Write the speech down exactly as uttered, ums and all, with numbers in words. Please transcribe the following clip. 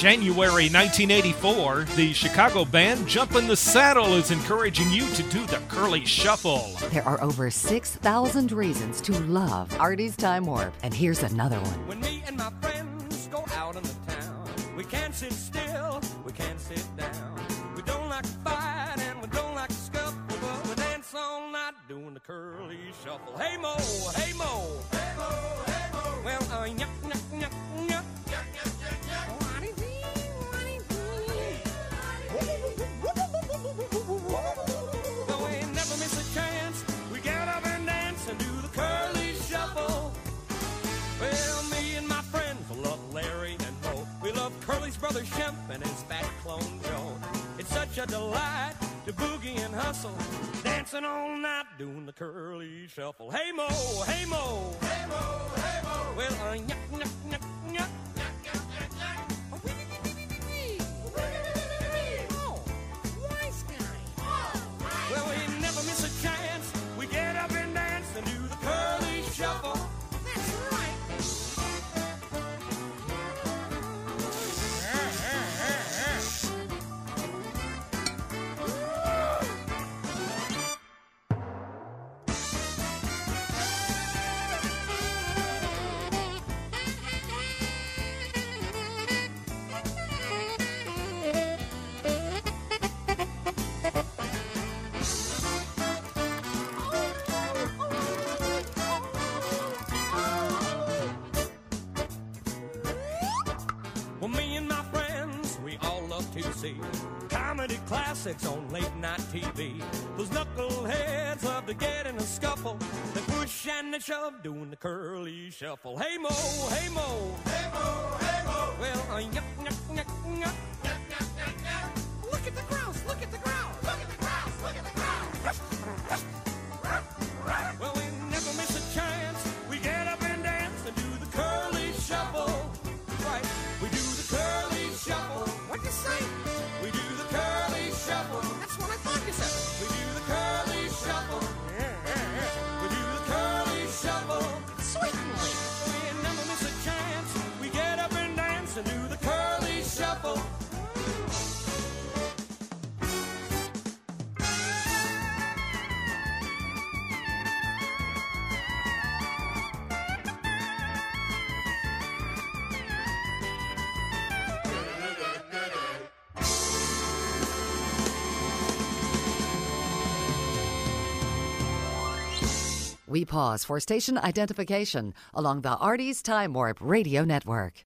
January nineteen eighty-four, the Chicago band Jump in the Saddle is encouraging you to do the Curly Shuffle. There are over six thousand reasons to love Artie's Time Warp, and here's another one. When me and my friends go out in the town, we can't sit still, we can't sit down. We don't like to fight and we don't like to scuffle, but we dance all night doing the Curly Shuffle. Hey Mo, hey Mo, hey Mo, hey Mo. Well, uh, yuck, yuck, yuck, yuck, yuck, yuck, yuck, yuck. Well, we never miss a chance. We get up and dance and do the Curly Shuffle. Well, me and my friends love Larry and Moe. We love Curly's brother Shemp and his fat clone Joe. It's such a delight to boogie and hustle, dancing all night doing the Curly Shuffle. Hey Mo, hey Mo, hey Mo, hey Mo. Well, uh, yuck, yuck, yuck, yuck, yuck, yuck, yuck, yuck. Well, we never miss a chance. We get up and dance and do the Curly Shuffle. That's right. Well, me and my friends, we all love to see comedy classics on late night T V. Those knuckleheads love to get in a scuffle. They push and they shove, doing the Curly Shuffle. Hey Mo, hey Mo, hey Mo, hey Mo. Well, uh, yuck, yuck, yuck, yuck, yuck, yuck, yuck, yuck. Look at the grouse, look at the grouse, look at the grouse, look at the grouse. Well, we never miss a chance. We get up and dance and do the Curly Shuffle. Right, we do the Curly Shuffle. What'd you say? We do the Curly Shuffle. That's what I thought you said. We do the Curly Shuffle. Yeah, yeah, yeah. We do the Curly Shuffle. Sweetly. We never miss a chance. We get up and dance and do the Curly Shuffle. We pause for station identification along the Artie's Time Warp Radio Network.